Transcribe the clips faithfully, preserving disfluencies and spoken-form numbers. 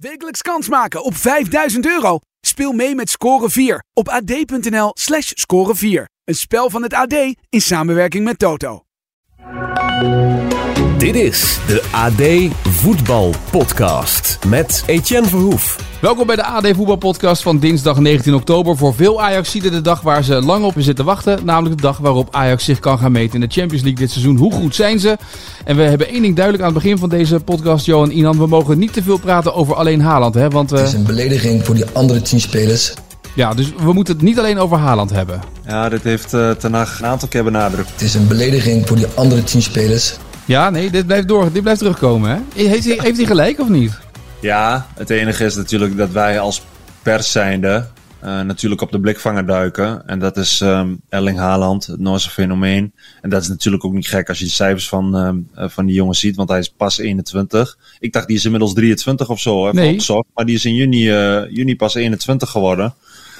Wekelijks kans maken op vijfduizend euro? Speel mee met Score vier op ad.nl slash score vier. Een spel van het A D in samenwerking met Toto. Dit is de A D Voetbal Podcast met Etienne Verhoef. Welkom bij de A D Voetbal Podcast van dinsdag negentien oktober. Voor veel Ajaxiden de dag waar ze lang op zitten wachten. Namelijk de dag waarop Ajax zich kan gaan meten in de Champions League dit seizoen. Hoe goed zijn ze? En we hebben één ding duidelijk aan het begin van deze podcast, Johan Inan. We mogen niet te veel praten over alleen Haaland. Hè? Want, uh... Het is een belediging voor die andere teamspelers. Ja, dus we moeten het niet alleen over Haaland hebben. Ja, dit heeft uh, Ten Hag een aantal keer benadrukt. Het is een belediging voor die andere teamspelers. Ja, nee, dit blijft door, dit blijft terugkomen. Hè? Heeft hij, heeft hij gelijk of niet? Ja, het enige is natuurlijk dat wij als pers zijnde uh, natuurlijk op de blikvanger duiken. En dat is um, Erling Haaland, het Noorse fenomeen. En dat is natuurlijk ook niet gek als je de cijfers van, um, uh, van die jongen ziet, want hij is pas eenentwintig. Ik dacht die is inmiddels drieëntwintig of zo, hè, nee. opgezocht, maar die is in juni, uh, juni pas eenentwintig geworden.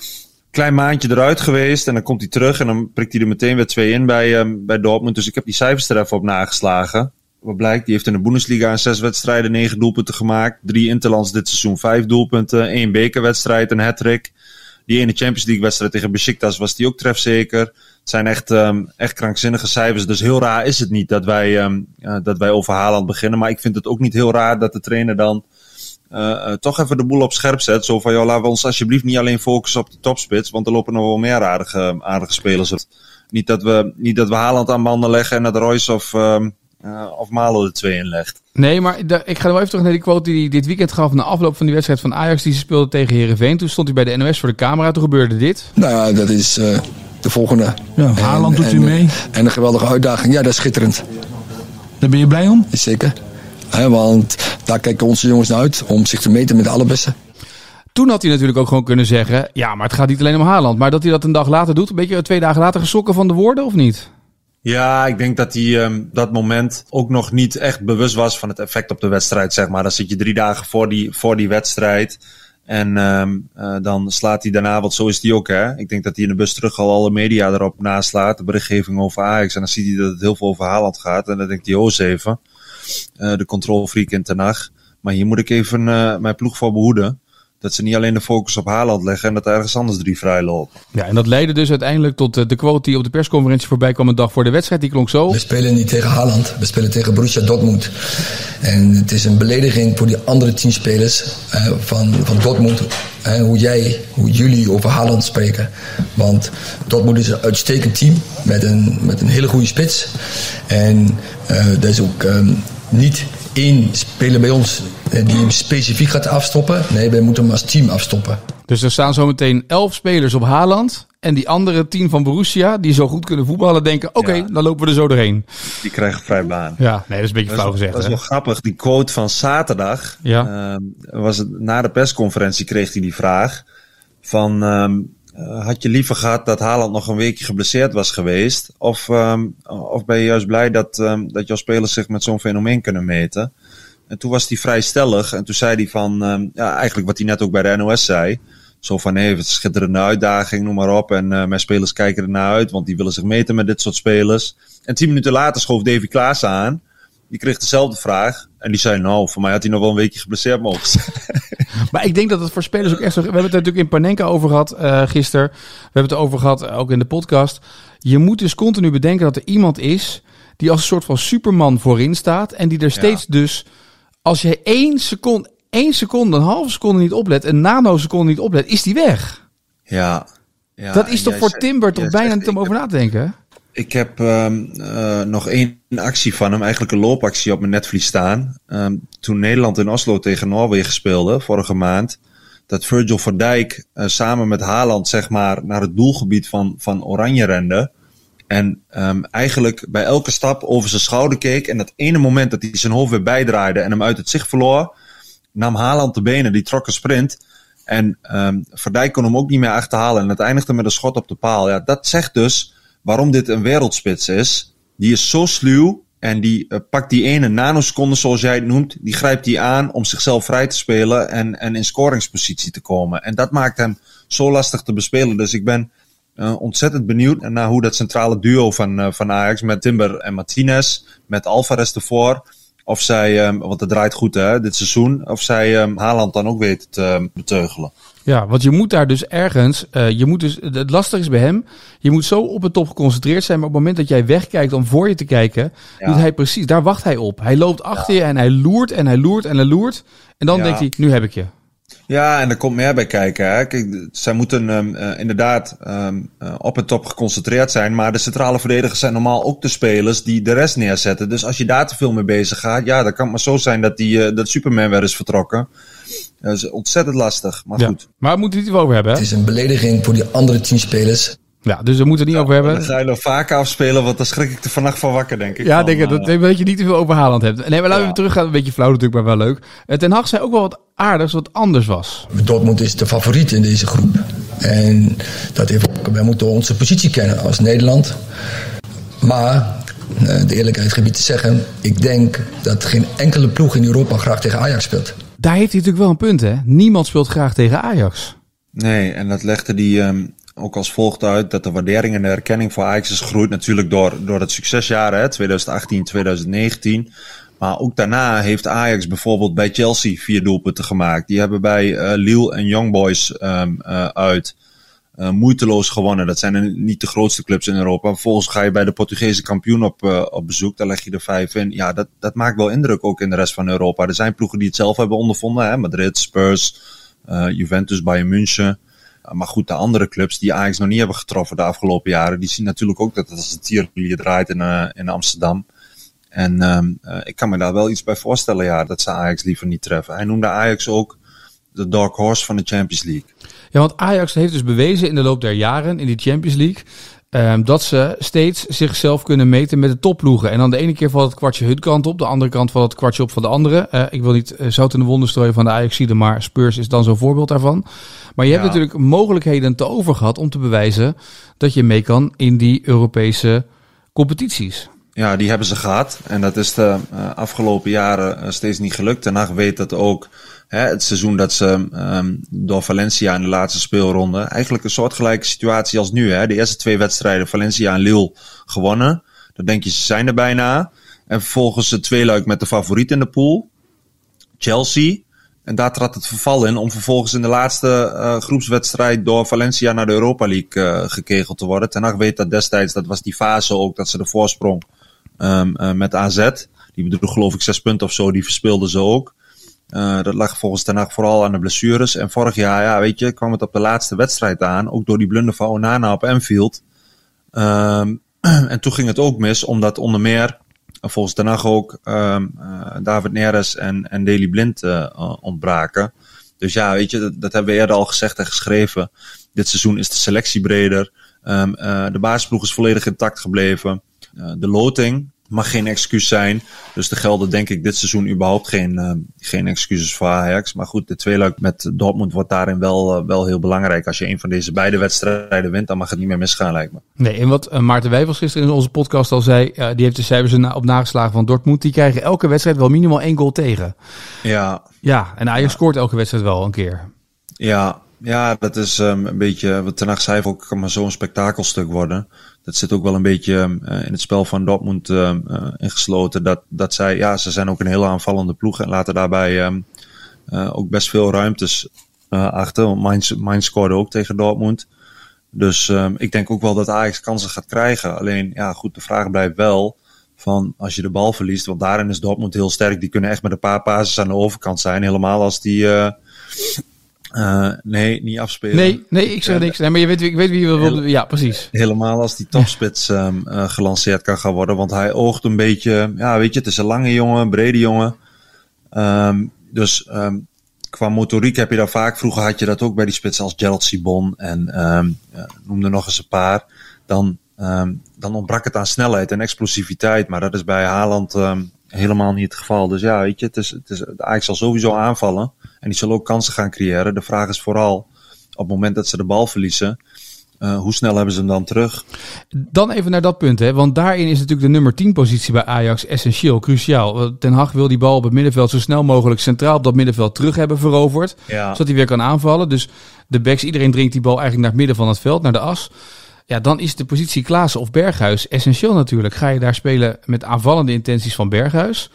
Klein maandje eruit geweest en dan komt hij terug en dan prikt hij er meteen weer twee in bij, um, bij Dortmund. Dus ik heb die cijfers er even op nageslagen. Wat blijkt, die heeft in de Bundesliga in zes wedstrijden negen doelpunten gemaakt. Drie interlands dit seizoen, vijf doelpunten. Één bekerwedstrijd, een hat-trick. Die ene Champions League wedstrijd tegen Besiktas was die ook trefzeker. Het zijn echt, um, echt krankzinnige cijfers. Dus heel raar is het niet dat wij, um, uh, dat wij over Haaland beginnen. Maar ik vind het ook niet heel raar dat de trainer dan uh, uh, toch even de boel op scherp zet. Zo van, joh, laten we ons alsjeblieft niet alleen focussen op de topspits. Want er lopen nog wel meer aardige, aardige spelers op. Niet dat we, niet dat we Haaland aan banden leggen en dat Royce of... Um, Uh, of Malo er twee in legt. Nee, maar de, ik ga wel even terug naar die quote die hij dit weekend gaf na afloop van die wedstrijd van Ajax die ze speelde tegen Heerenveen. Toen stond hij bij de N O S voor de camera, toen gebeurde dit. Nou ja, dat is uh, de volgende. Ja, Haaland doet u mee. En een geweldige uitdaging. Ja, dat is schitterend. Daar ben je blij om? Zeker. He, want daar kijken onze jongens naar uit om zich te meten met de allerbeste. Toen had hij natuurlijk ook gewoon kunnen zeggen, ja, maar het gaat niet alleen om Haaland. Maar dat hij dat een dag later doet, een beetje twee dagen later geschrokken van de woorden of niet? Ja, ik denk dat hij um, dat moment ook nog niet echt bewust was van het effect op de wedstrijd, zeg maar. Dan zit je drie dagen voor die, voor die wedstrijd en um, uh, dan slaat hij daarna, want zo is hij ook, hè. Ik denk dat hij in de bus terug al alle media erop naslaat, de berichtgeving over Ajax. En dan ziet hij dat het heel veel over Haaland gaat en dan denkt hij, oh eens even, uh, de controlfreak in Ten Hag. Maar hier moet ik even uh, mijn ploeg voor behoeden. Dat ze niet alleen de focus op Haaland leggen en dat ergens anders drie vrij lopen. Ja, en dat leidde dus uiteindelijk tot de quote die op de persconferentie voorbij kwam een dag voor de wedstrijd. Die klonk zo. We spelen niet tegen Haaland, we spelen tegen Borussia Dortmund. En het is een belediging voor die andere teamspelers uh, van, van Dortmund. Uh, hoe jij, hoe jullie over Haaland spreken. Want Dortmund is een uitstekend team met een, met een hele goede spits. En uh, dat is ook um, niet... één speler bij ons die hem specifiek gaat afstoppen. Nee, wij moeten hem als team afstoppen. Dus er staan zometeen elf spelers op Haaland. En die andere tien van Borussia, die zo goed kunnen voetballen, denken, oké, okay, ja. dan lopen we er zo doorheen. Die krijgen vrij baan. Ja, nee, dat is een beetje dat flauw is, gezegd. Dat is hè? wel grappig. Die quote van zaterdag, ja. uh, was het, na de persconferentie kreeg hij die vraag van... Um, Uh, had je liever gehad dat Haaland nog een weekje geblesseerd was geweest? Of, um, of ben je juist blij dat, um, dat jouw spelers zich met zo'n fenomeen kunnen meten? En toen was hij vrij stellig. En toen zei hij van, um, ja, eigenlijk wat hij net ook bij de N O S zei. Zo van, nee, het is een schitterende uitdaging, noem maar op. En uh, mijn spelers kijken ernaar uit, want die willen zich meten met dit soort spelers. En tien minuten later schoof Davy Klaassen aan. Die kreeg dezelfde vraag. En die zei, nou, voor mij had hij nog wel een weekje geblesseerd mogen zijn. Maar ik denk dat het voor spelers ook echt zo... We hebben het er natuurlijk in Panenka over gehad uh, gisteren. We hebben het erover gehad, uh, ook in de podcast. Je moet dus continu bedenken dat er iemand is... die als een soort van superman voorin staat... en die er steeds ja. dus... Als je één seconde, één seconde, een halve seconde niet oplet... een nanoseconde niet oplet, is die weg. Ja. ja dat is toch voor zegt, Timber toch bijna zegt, niet om over na te denken? Ik heb um, uh, nog één actie van hem, eigenlijk een loopactie op mijn netvlies staan. Um, toen Nederland in Oslo tegen Noorwegen speelde, vorige maand, dat Virgil van Dijk uh, samen met Haaland zeg maar naar het doelgebied van, van Oranje rende. En um, eigenlijk bij elke stap over zijn schouder keek. En dat ene moment dat hij zijn hoofd weer bijdraaide en hem uit het zicht verloor, nam Haaland de benen, die trok een sprint. En um, Van Dijk kon hem ook niet meer achterhalen. En het eindigde met een schot op de paal. Ja, dat zegt dus waarom dit een wereldspits is. Die is zo sluw en die uh, pakt die ene nanoseconde, zoals jij het noemt, die grijpt die aan om zichzelf vrij te spelen en, en in scoringspositie te komen. En dat maakt hem zo lastig te bespelen. Dus ik ben uh, ontzettend benieuwd naar hoe dat centrale duo van, uh, van Ajax met Timber en Martinez, met Alvarez ervoor, of zij, um, want het draait goed hè, dit seizoen, of zij um, Haaland dan ook weten te um, beteugelen. Ja, want je moet daar dus ergens, uh, je moet dus, het lastige is bij hem, je moet zo op het top geconcentreerd zijn, maar op het moment dat jij wegkijkt om voor je te kijken, ja. doet hij precies, daar wacht hij op. Hij loopt achter ja. je en hij loert en hij loert en hij loert. En dan ja. denkt hij, nu heb ik je. Ja, en er komt meer bij kijken. Hè. Kijk, zij moeten um, uh, inderdaad um, uh, op het top geconcentreerd zijn. Maar de centrale verdedigers zijn normaal ook de spelers die de rest neerzetten. Dus als je daar te veel mee bezig gaat, ja, dan kan het maar zo zijn dat, die, uh, dat Superman weer is vertrokken. Dat is ontzettend lastig, maar ja. goed. Maar we moeten het niet over hebben, hè? Het is een belediging voor die andere teamspelers. Ja, dus we moeten het niet ja, over hebben. Dan ga je nog vaker afspelen, want dan schrik ik er vannacht van wakker, denk ik. Ja, van, denk ik, dat, uh, dat je niet te veel over Haaland hebt. Nee, maar laten ja. we terug gaan. Een beetje flauw natuurlijk, maar wel leuk. Ten Hag zei ook wel wat aardigs, wat anders was. Dortmund is de favoriet in deze groep. En dat heeft ook, wij moeten onze positie kennen als Nederland. Maar, de eerlijkheid gebied te zeggen, ik denk dat geen enkele ploeg in Europa graag tegen Ajax speelt. Daar heeft hij natuurlijk wel een punt, hè? Niemand speelt graag tegen Ajax. Nee, en dat legde die um, ook als volgt uit, dat de waardering en de erkenning voor Ajax is gegroeid natuurlijk door, door het succesjaar, hè, twintig achttien, twintig negentien. Maar ook daarna heeft Ajax bijvoorbeeld bij Chelsea vier doelpunten gemaakt. Die hebben bij uh, Lille en Young Boys um, uh, uit uh, moeiteloos gewonnen. Dat zijn niet de grootste clubs in Europa. Vervolgens ga je bij de Portugese kampioen op, uh, op bezoek. Daar leg je er vijf in. Ja, dat, dat maakt wel indruk ook in de rest van Europa. Er zijn ploegen die het zelf hebben ondervonden. Hè? Madrid, Spurs, uh, Juventus, Bayern München. Uh, maar goed, de andere clubs die Ajax nog niet hebben getroffen de afgelopen jaren, die zien natuurlijk ook dat het als een tierlier draait in, uh, in Amsterdam. En um, uh, ik kan me daar wel iets bij voorstellen, ja, dat ze Ajax liever niet treffen. Hij noemde Ajax ook de dark horse van de Champions League. Ja, want Ajax heeft dus bewezen in de loop der jaren in die Champions League um, dat ze steeds zichzelf kunnen meten met de topploegen. En dan de ene keer valt het kwartje hun kant op, de andere kant valt het kwartje op van de andere. Uh, ik wil niet uh, zout in de wonden strooien van de Ajaxiden, maar Spurs is dan zo'n voorbeeld daarvan. Maar je hebt ja. natuurlijk mogelijkheden te over gehad om te bewijzen dat je mee kan in die Europese competities. Ja, die hebben ze gehad. En dat is de uh, afgelopen jaren uh, steeds niet gelukt. Ten Hag weet dat ook. Hè, het seizoen dat ze um, door Valencia in de laatste speelronde. Eigenlijk een soortgelijke situatie als nu. Hè. De eerste twee wedstrijden, Valencia en Lille, gewonnen. Dan denk je, ze zijn er bijna. En vervolgens het tweeluik met de favoriet in de pool. Chelsea. En daar trad het verval in om vervolgens in de laatste uh, groepswedstrijd door Valencia naar de Europa League uh, gekegeld te worden. Ten Hag weet dat destijds, dat was die fase ook, dat ze de voorsprong um, uh, met A Z, die bedroeg geloof ik zes punten of zo, die verspeelden ze ook. Uh, dat lag volgens Ten Hag vooral aan de blessures. En vorig jaar, ja, weet je, kwam het op de laatste wedstrijd aan, ook door die blunder van Onana op Anfield. Um, en toen ging het ook mis, omdat onder meer volgens Ten Hag ook um, uh, David Neres en, en Daley Blind uh, uh, ontbraken. Dus ja, weet je, dat, dat hebben we eerder al gezegd en geschreven. Dit seizoen is de selectie breder. Um, uh, de basisploeg is volledig intact gebleven. Uh, de loting mag geen excuus zijn. Dus er gelden denk ik dit seizoen überhaupt geen, uh, geen excuses voor Ajax. Maar goed, de tweeluik met Dortmund wordt daarin wel, uh, wel heel belangrijk. Als je een van deze beide wedstrijden wint, dan mag het niet meer misgaan, lijkt me. Nee, en wat uh, Maarten Wijfels gisteren in onze podcast al zei, uh, die heeft de cijfers na- op nageslagen van Dortmund. Die krijgen elke wedstrijd wel minimaal één goal tegen. Ja. Ja, en Ajax ja. scoort elke wedstrijd wel een keer. Ja, ja, dat is um, een beetje, wat Ten Hag zei, ook kan maar zo'n spektakelstuk worden. Dat zit ook wel een beetje uh, in het spel van Dortmund uh, uh, ingesloten. Dat, dat zij, ja, ze zijn ook een hele aanvallende ploeg en laten daarbij um, uh, ook best veel ruimtes uh, achter. Want Mainz, Mainz scoorde ook tegen Dortmund. Dus um, ik denk ook wel dat Ajax kansen gaat krijgen. Alleen, ja goed, de vraag blijft wel van als je de bal verliest. Want daarin is Dortmund heel sterk. Die kunnen echt met een paar passes aan de overkant zijn. Helemaal als die... Uh, Uh, nee, niet afspelen. Nee, nee, ik zeg niks. Nee, maar je weet, ik weet wie je wil. Heel, ja, precies. Helemaal als die topspits um, uh, gelanceerd kan gaan worden. Want hij oogt een beetje... Ja, weet je, het is een lange jongen, een brede jongen. Um, dus um, qua motoriek heb je daar vaak... Vroeger had je dat ook bij die spitsen als Gerald Sibon. En um, ja, noem er nog eens een paar. Dan, um, dan ontbrak het aan snelheid en explosiviteit. Maar dat is bij Haaland um, helemaal niet het geval. Dus ja, weet je, het is, het is, Ajax zal sowieso aanvallen. En die zullen ook kansen gaan creëren. De vraag is vooral, op het moment dat ze de bal verliezen, uh, hoe snel hebben ze hem dan terug? Dan even naar dat punt, hè? Want daarin is natuurlijk de nummer tien positie bij Ajax essentieel, cruciaal. Ten Hag wil die bal op het middenveld zo snel mogelijk centraal op dat middenveld terug hebben veroverd. Ja. Zodat hij weer kan aanvallen. Dus de backs, iedereen dringt die bal eigenlijk naar het midden van het veld, naar de as. Ja, dan is de positie Klaassen of Berghuis essentieel natuurlijk. Ga je daar spelen met aanvallende intenties van Berghuis?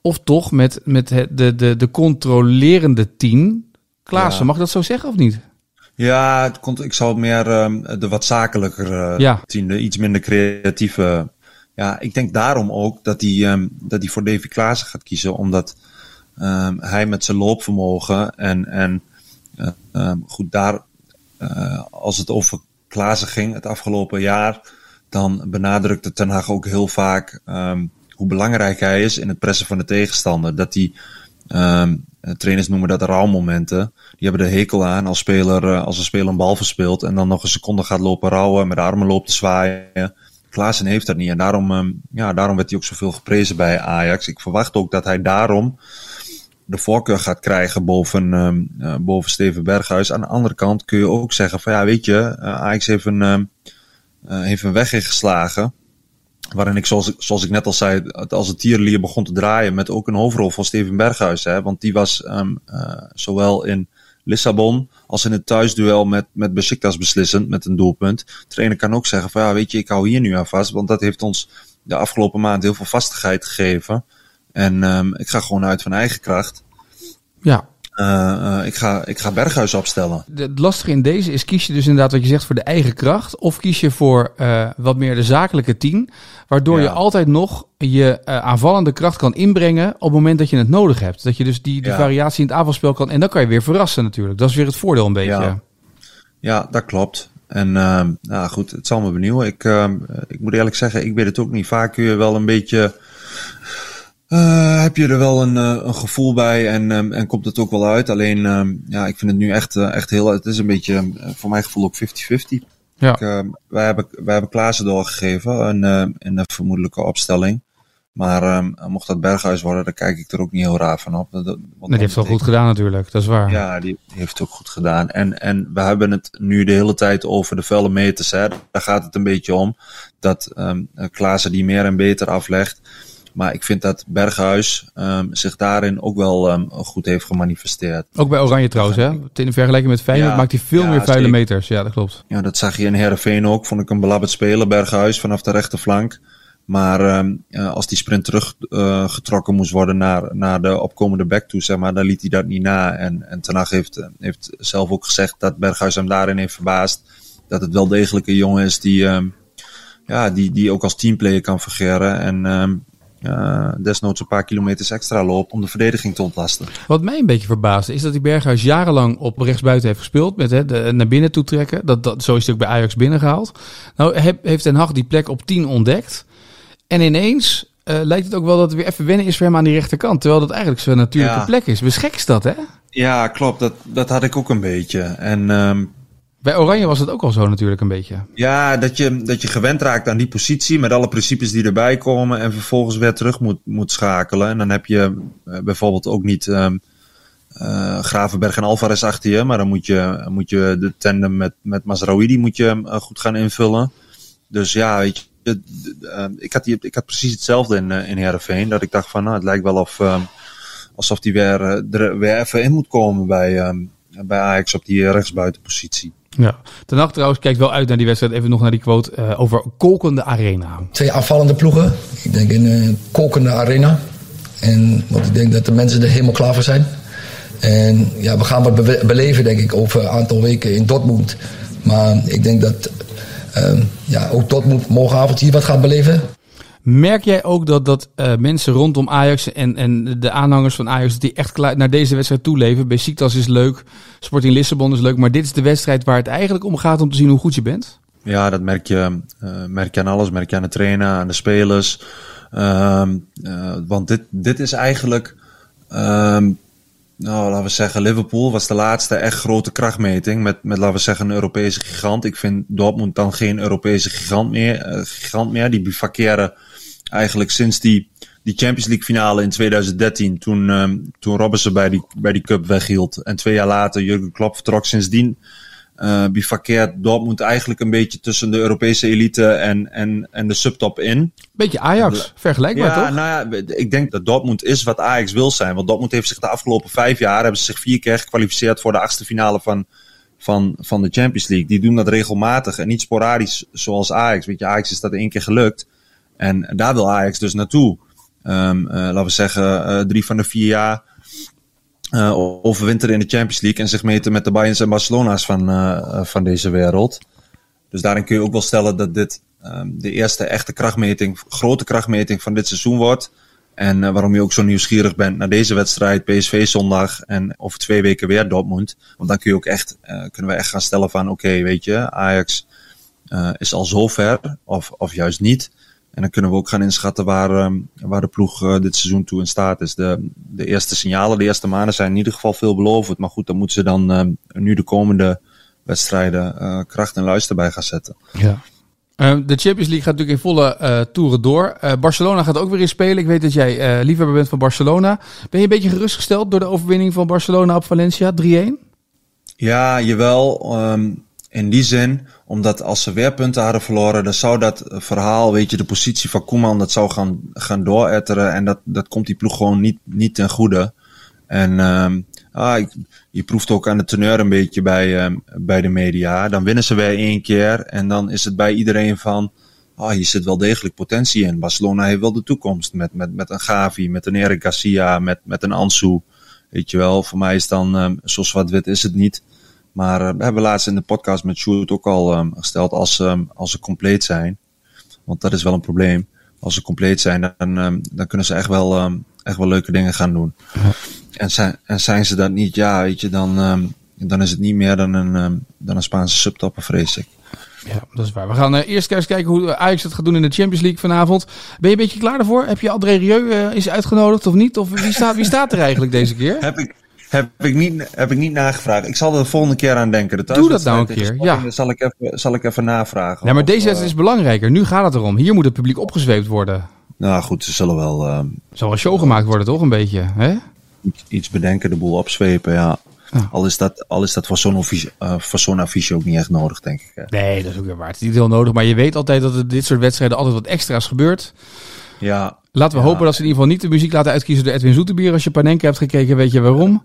Of toch met, met het, de, de, de controlerende tien. Klaassen, ja. Mag ik dat zo zeggen of niet? Ja, het komt, ik zou meer um, de wat zakelijker uh, ja. tien, de iets minder creatieve. Ja, ik denk daarom ook dat hij, um, dat hij voor Davy Klaassen gaat kiezen. Omdat um, hij met zijn loopvermogen en, en uh, um, goed, daar, uh, als het over Klaassen ging het afgelopen jaar, dan benadrukte Ten Hag ook heel vaak um, hoe belangrijk hij is in het pressen van de tegenstander. Dat hij, um, trainers noemen dat rouwmomenten. Die hebben er hekel aan als, speler, uh, als een speler een bal verspeelt en dan nog een seconde gaat lopen rouwen, met de armen loopt te zwaaien. Klaassen heeft dat niet en daarom, um, ja, daarom werd hij ook zoveel geprezen bij Ajax. Ik verwacht ook dat hij daarom de voorkeur gaat krijgen boven, um, uh, boven Steven Berghuis. Aan de andere kant kun je ook zeggen van ja, weet je, uh, Ajax heeft een, um, uh, heeft een weg ingeslagen. Waarin ik, zoals, zoals ik net al zei, als het tierenlier begon te draaien met ook een hoofdrol van Steven Berghuis. Hè, want die was um, uh, zowel in Lissabon als in het thuisduel met, met Besiktas beslissend met een doelpunt. De trainer kan ook zeggen van ja, weet je, ik hou hier nu aan vast. Want dat heeft ons de afgelopen maand heel veel vastigheid gegeven. En um, ik ga gewoon uit van eigen kracht. Ja. Uh, uh, ik, ga, ik ga Berghuis opstellen. Het lastige in deze is, kies je dus inderdaad wat je zegt voor de eigen kracht, of kies je voor uh, wat meer de zakelijke tien, waardoor ja. je altijd nog je uh, aanvallende kracht kan inbrengen op het moment dat je het nodig hebt. Dat je dus die, die ja. variatie in het aanvalspel kan, en dan kan je weer verrassen natuurlijk. Dat is weer het voordeel een beetje. Ja, ja dat klopt. En uh, nou goed, het zal me benieuwen. Ik, uh, ik moet eerlijk zeggen, ik weet het ook niet. Vaak kun je wel een beetje... Uh, heb je er wel een, uh, een gevoel bij en, um, en komt het ook wel uit. Alleen, um, ja, ik vind het nu echt, uh, echt heel... Het is een beetje, uh, voor mijn gevoel ook vijftig vijftig. Ja. Ik, uh, wij, hebben, wij hebben Klaassen doorgegeven in, uh, in de vermoedelijke opstelling. Maar um, mocht dat Berghuis worden, dan kijk ik er ook niet heel raar van op. Dat, dat, nee, die heeft het wel goed gedaan natuurlijk, dat is waar. Ja, die, die heeft het ook goed gedaan. En, en we hebben het nu de hele tijd over de vuile meters. Hè. Daar gaat het een beetje om. Dat um, Klaassen die meer en beter aflegt. Maar ik vind dat Berghuis um, zich daarin ook wel um, goed heeft gemanifesteerd. Ook bij Oranje trouwens, hè? In vergelijking met Feyenoord ja, maakt hij veel ja, meer vuile zeker. meters. Ja, dat klopt. Ja, dat zag je in Heerenveen ook. Vond ik een belabberd speler, Berghuis, vanaf de rechterflank. Maar um, uh, als die sprint terug uh, getrokken moest worden naar, naar de opkomende back toe, zeg maar, dan liet hij dat niet na. En, en Ten Hag heeft, heeft zelf ook gezegd dat Berghuis hem daarin heeft verbaasd. Dat het wel degelijk een jongen is die, um, ja, die, die ook als teamplayer kan fungeren. En um, Uh, desnoods een paar kilometers extra loopt om de verdediging te ontlasten. Wat mij een beetje verbaasde is dat die Berghuis jarenlang op rechtsbuiten heeft gespeeld met hè, de, naar binnen toe trekken. Dat, dat, zo is hij ook bij Ajax binnengehaald. Nou heb, heeft Ten Hag die plek op tien ontdekt. En ineens uh, lijkt het ook wel dat het weer even wennen is voor hem aan die rechterkant. Terwijl dat eigenlijk zijn natuurlijke ja. plek is. Beschek is dat, hè? Ja, klopt. Dat, dat had ik ook een beetje. En... Um, bij Oranje was het ook al zo natuurlijk een beetje. Ja, dat je, dat je gewend raakt aan die positie met alle principes die erbij komen en vervolgens weer terug moet, moet schakelen. En dan heb je uh, bijvoorbeeld ook niet um, uh, Gravenberg en Alvarez achter je, maar dan moet je, moet je de tandem met, met Mazraoui moet je uh, goed gaan invullen. Dus ja, weet je, uh, ik, had die, ik had precies hetzelfde in, uh, in Heerenveen, dat ik dacht van nou, het lijkt wel of, um, alsof die weer, uh, er weer even in moet komen bij, um, bij Ajax op die rechtsbuitenpositie. Ja, Ten Hag trouwens kijkt wel uit naar die wedstrijd. Even nog naar die quote uh, over kolkende arena. Twee afvallende ploegen. Ik denk in een kolkende arena. En want ik denk dat de mensen er helemaal klaar voor zijn. En ja, we gaan wat be- beleven denk ik over een aantal weken in Dortmund. Maar ik denk dat uh, ja, ook Dortmund morgenavond hier wat gaat beleven. Merk jij ook dat, dat uh, mensen rondom Ajax en, en de aanhangers van Ajax die echt klaar naar deze wedstrijd toeleven? Besiktas is leuk, Sporting Lissabon is leuk, maar dit is de wedstrijd waar het eigenlijk om gaat om te zien hoe goed je bent? Ja, dat merk je, uh, merk je aan alles. Merk je aan de trainer, aan de spelers. Uh, uh, want dit, dit is eigenlijk, uh, nou, laten we zeggen, Liverpool was de laatste echt grote krachtmeting met, met laten we zeggen, een Europese gigant. Ik vind Dortmund dan geen Europese gigant meer. Uh, gigant meer. Die bivakeren eigenlijk sinds die, die Champions League finale in twintig dertien, toen, um, toen Robbensen bij die, bij die cup weghield. En twee jaar later Jurgen Klopp vertrok. Sindsdien uh, bivakkeert Dortmund eigenlijk een beetje tussen de Europese elite en, en, en de subtop in. Beetje Ajax, vergelijkbaar ja, toch? Nou ja, ik denk dat Dortmund is wat Ajax wil zijn. Want Dortmund heeft zich de afgelopen vijf jaar, hebben ze zich vier keer gekwalificeerd voor de achtste finale van, van, van de Champions League. Die doen dat regelmatig en niet sporadisch zoals Ajax. Weet je, Ajax is dat één keer gelukt. En daar wil Ajax dus naartoe. um, uh, laten we zeggen, uh, drie van de vier jaar uh, overwinteren in de Champions League en zich meten met de Bayerns en Barcelona's van, uh, van deze wereld. Dus daarin kun je ook wel stellen dat dit um, de eerste echte krachtmeting, grote krachtmeting van dit seizoen wordt. En uh, waarom je ook zo nieuwsgierig bent naar deze wedstrijd, P S V zondag en over twee weken weer Dortmund. Want dan kun je ook echt, uh, kunnen we echt gaan stellen van oké, okay, weet je, Ajax uh, is al zo ver of, of juist niet. En dan kunnen we ook gaan inschatten waar, um, waar de ploeg uh, dit seizoen toe in staat is. De, de eerste signalen, de eerste maanden zijn in ieder geval veelbelovend. Maar goed, dan moeten ze dan um, nu de komende wedstrijden uh, kracht en luister bij gaan zetten. Ja. Uh, de Champions League gaat natuurlijk in volle uh, toeren door. Uh, Barcelona gaat ook weer in spelen. Ik weet dat jij uh, liefhebber bent van Barcelona. Ben je een beetje gerustgesteld door de overwinning van Barcelona op Valencia, drie-een? Ja, jawel. Um, in die zin, omdat als ze weer punten hadden verloren, dan zou dat verhaal, weet je, de positie van Koeman, dat zou gaan, gaan dooretteren. En dat, dat komt die ploeg gewoon niet, niet ten goede. En um, ah, ik, je proeft ook aan de teneur een beetje bij, um, bij de media. Dan winnen ze weer één keer en dan is het bij iedereen van, ah, hier zit wel degelijk potentie in. Barcelona heeft wel de toekomst met, met, met een Gavi, met een Eric Garcia, met, met een Ansu. Weet je wel, voor mij is dan um, zo zwart-wit is het niet. Maar uh, we hebben laatst in de podcast met Sjoerd ook al um, gesteld als, um, als ze compleet zijn. Want dat is wel een probleem. Als ze compleet zijn, dan, um, dan kunnen ze echt wel, um, echt wel leuke dingen gaan doen. Ja. En, zijn, en zijn ze dat niet, ja, weet je, dan, um, dan is het niet meer dan een, um, dan een Spaanse subtopper, vrees ik. Ja, dat is waar. We gaan uh, eerst eens kijken hoe Ajax het gaat doen in de Champions League vanavond. Ben je een beetje klaar daarvoor? Heb je André Rieu uh, is uitgenodigd of niet? Of wie staat, wie staat er eigenlijk deze keer? Heb ik, heb, ik niet, heb ik niet nagevraagd. Ik zal er de volgende keer aan denken. De Doe dat nou een keer, ja. Zal ik even, zal ik even navragen. Ja, maar of, deze wedstrijd is belangrijker. Nu gaat het erom. Hier moet het publiek opgezweept worden. Nou goed, ze zullen wel... Uh, er zal wel show gemaakt worden, toch? Een beetje, hè? Iets, iets bedenken, de boel opzwepen, ja. Ja. Al is dat, al is dat voor zo'n, uh, voor zo'n affiche ook niet echt nodig, denk ik. Hè. Nee, dat is ook weer waar. Het is niet heel nodig. Maar je weet altijd dat er dit soort wedstrijden altijd wat extra's gebeurt. Ja. Laten we ja. hopen dat ze in ieder geval niet de muziek laten uitkiezen door Edwin Zoetebier. Als je Panenka hebt gekeken, weet je waarom.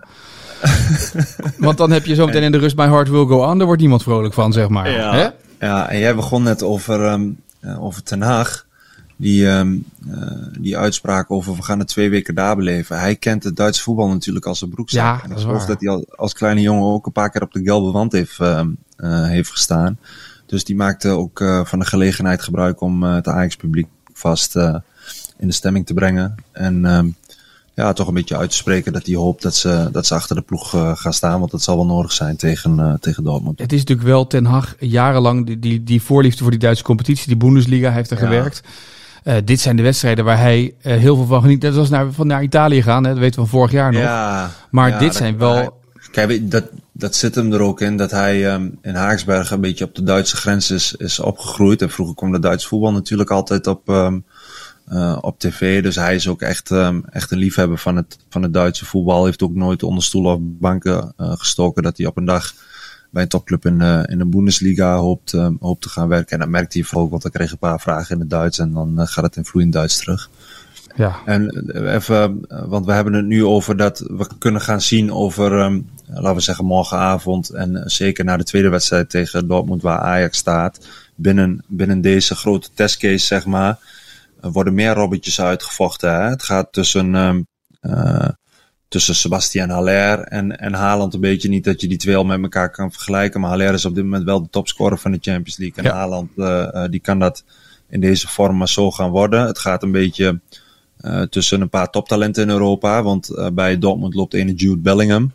Want dan heb je zo meteen in de rust My Heart Will Go On. Daar wordt niemand vrolijk van, zeg maar. Ja, Hè? ja en jij begon net over, um, uh, over Ten Hag. Die, um, uh, die uitspraak over we gaan het twee weken daar beleven. Hij kent het Duitse voetbal natuurlijk als een broekzak. Ja, en ik geloof dat hij al, als kleine jongen ook een paar keer op de gelbe wand heeft, uh, uh, heeft gestaan. Dus die maakte ook uh, van de gelegenheid gebruik om uh, het Ajax-publiek vast uh, in de stemming te brengen. En um, ja, toch een beetje uit te spreken dat hij hoopt dat ze, dat ze achter de ploeg uh, gaan staan. Want dat zal wel nodig zijn tegen, uh, tegen Dortmund. Het is natuurlijk wel Ten Hag jarenlang die, die, die voorliefde voor die Duitse competitie. Die Bundesliga heeft er ja. gewerkt. Uh, dit zijn de wedstrijden waar hij uh, heel veel van geniet. Net als naar, van naar Italië gaan, hè? Dat weten we van vorig jaar nog. Ja, maar ja, dit dat, zijn wel... Hij, kijk, dat, dat zit hem er ook in, dat hij um, in Haaksbergen een beetje op de Duitse grens is, is opgegroeid. En vroeger kwam de Duitse voetbal natuurlijk altijd op, um, uh, op tv. Dus hij is ook echt, um, echt een liefhebber van het, van het Duitse voetbal. Heeft ook nooit onder stoelen of banken uh, gestoken dat hij op een dag bij een topclub in de, in de Bundesliga hoopt, uh, hoopt te gaan werken. En dat merkte hij ook, want hij kreeg een paar vragen in het Duits en dan uh, gaat het in vloeiend Duits terug. Ja. En uh, even, uh, want we hebben het nu over dat we kunnen gaan zien over, um, laten we zeggen morgenavond en uh, zeker na de tweede wedstrijd tegen Dortmund waar Ajax staat. Binnen, binnen deze grote testcase, zeg maar, uh, worden meer robbertjes uitgevochten. Hè? Het gaat tussen... Um, uh, Tussen Sebastian Haller en, en Haaland een beetje, niet dat je die twee al met elkaar kan vergelijken. Maar Haller is op dit moment wel de topscorer van de Champions League. En ja. Haaland uh, uh, die kan dat in deze vorm maar zo gaan worden. Het gaat een beetje uh, tussen een paar toptalenten in Europa. Want uh, bij Dortmund loopt ene Jude Bellingham.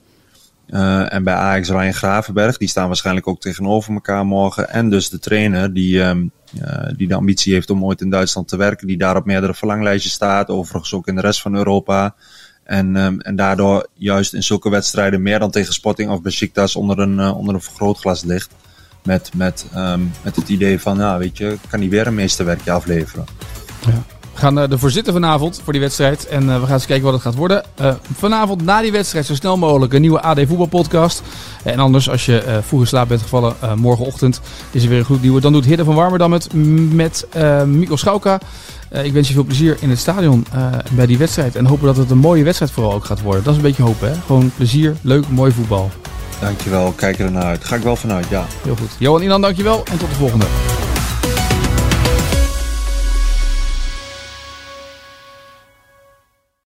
Uh, en bij Ajax Ryan Gravenberch. Die staan waarschijnlijk ook tegenover elkaar morgen. En dus de trainer die, um, uh, die de ambitie heeft om ooit in Duitsland te werken. Die daar op meerdere verlanglijstjes staat. Overigens ook in de rest van Europa. En, um, en daardoor juist in zulke wedstrijden meer dan tegen Sporting of Besiktas onder een, uh, onder een vergrootglas ligt. Met, met, um, met het idee van, nou weet je, kan hij weer een meesterwerkje afleveren. Ja. We gaan uh, ervoor zitten vanavond voor die wedstrijd. En uh, we gaan eens kijken wat het gaat worden. Uh, vanavond na die wedstrijd zo snel mogelijk een nieuwe A D voetbalpodcast. En anders, als je uh, vroeg in slaap bent gevallen, uh, morgenochtend is er weer een goed nieuwe. Dan doet Hidde van Warmerdam het met uh, Mikko Schauka. Uh, ik wens je veel plezier in het stadion uh, bij die wedstrijd. En hopen dat het een mooie wedstrijd vooral ook gaat worden. Dat is een beetje hopen, hè? Gewoon plezier, leuk, mooi voetbal. Dankjewel, kijk er naar uit. Ga ik wel vanuit, ja. Heel goed. Johan Inan, dankjewel en tot de volgende.